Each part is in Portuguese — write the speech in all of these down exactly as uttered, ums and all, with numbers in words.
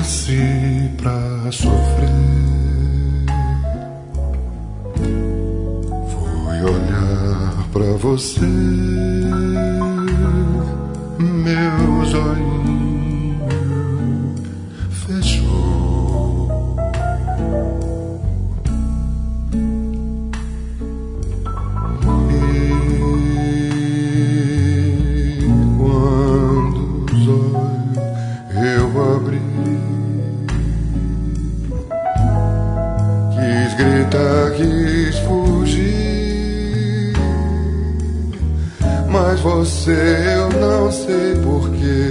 nasci pra sofrer. Fui olhar pra você, meus olhinhos fechou. E quando os olhos eu abri, quis gritar, quis fugir, mas você, eu não sei porquê,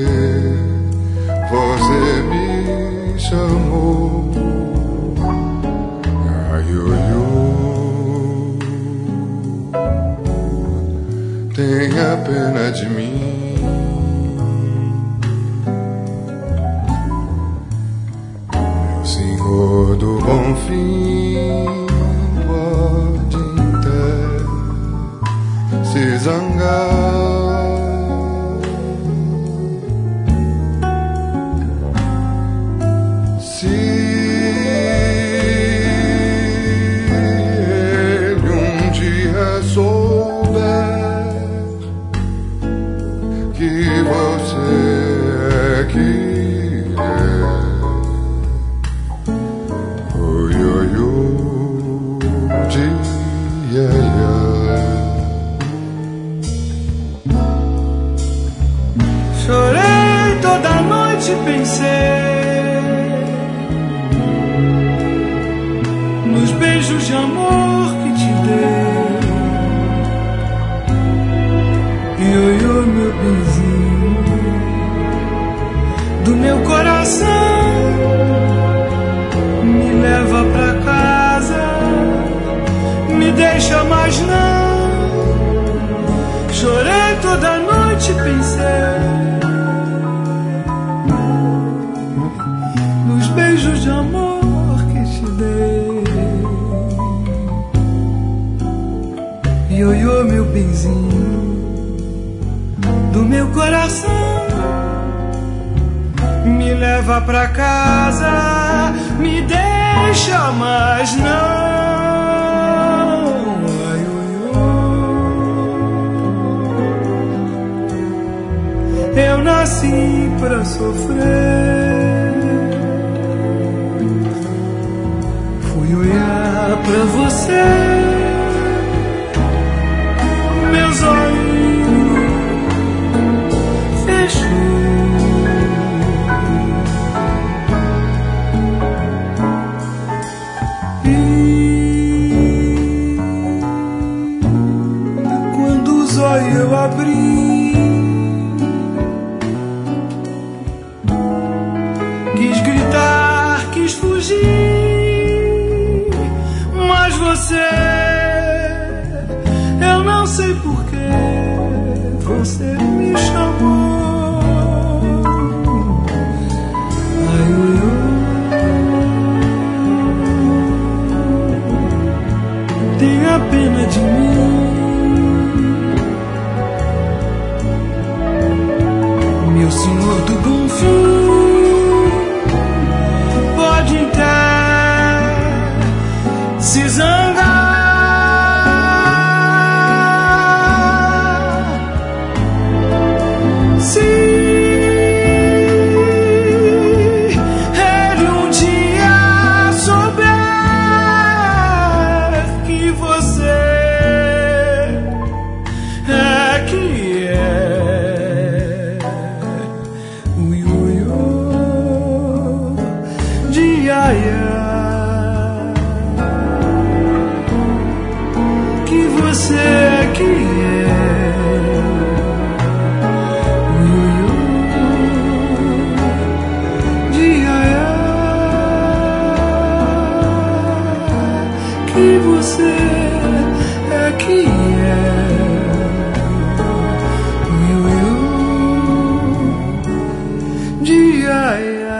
você me chamou. Ai, oi, oi, tenha pena de mim. Meu Senhor do Bom Fim, pode até se zangar, se ele um dia souber que você é que é. Oi, oi, oi, dia, chorei toda noite, pensei nos beijos de amor que te dei. Ioiô, meu benzinho do meu coração, me leva pra casa, me deixa mais não. Chorei toda noite, pensei nos beijos de amor que te dei. Ioiô, meu benzinho do meu coração, me leva pra casa, me deixa mais não. Ai, oi, oi, eu nasci pra sofrer. Fui olhar pra você, meus olhos fechou. E quando os olhos eu abri, quis gritar, quis fugir, mas você, eu não sei porquê, você me chamou. Ai, oi, oi, tenha pena de mim. Meu Senhor do Bom Fim, pode até se zangar, se ele um dia souber que você é que é. Ui, ui, ui, dia, que você é que é. Que você é que é. Dia,